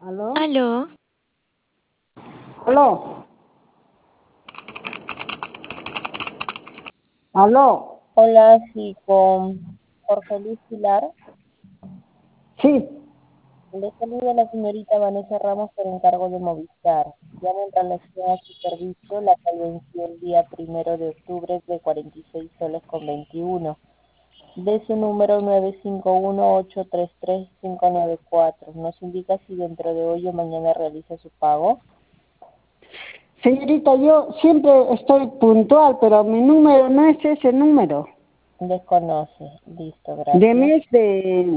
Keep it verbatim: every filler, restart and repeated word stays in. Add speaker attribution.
Speaker 1: ¿Aló?
Speaker 2: ¿Aló?
Speaker 1: ¿Aló? ¿Aló?
Speaker 3: Hola, sí, con Jorge Luis Pilar.
Speaker 1: Sí.
Speaker 3: Le saluda la señorita Vanessa Ramos por encargo de Movistar. Llamo en relación a su servicio, la cual venció el día primero de octubre de cuarenta y seis soles con veintiuno. De su número nueve cinco uno ocho tres tres cinco nueve cuatro. ¿Nos indica si dentro de hoy o mañana realiza su pago?
Speaker 1: Señorita, yo siempre estoy puntual, pero mi número no es ese número.
Speaker 3: Desconoce. Listo,
Speaker 1: De
Speaker 3: gracias.
Speaker 1: mes de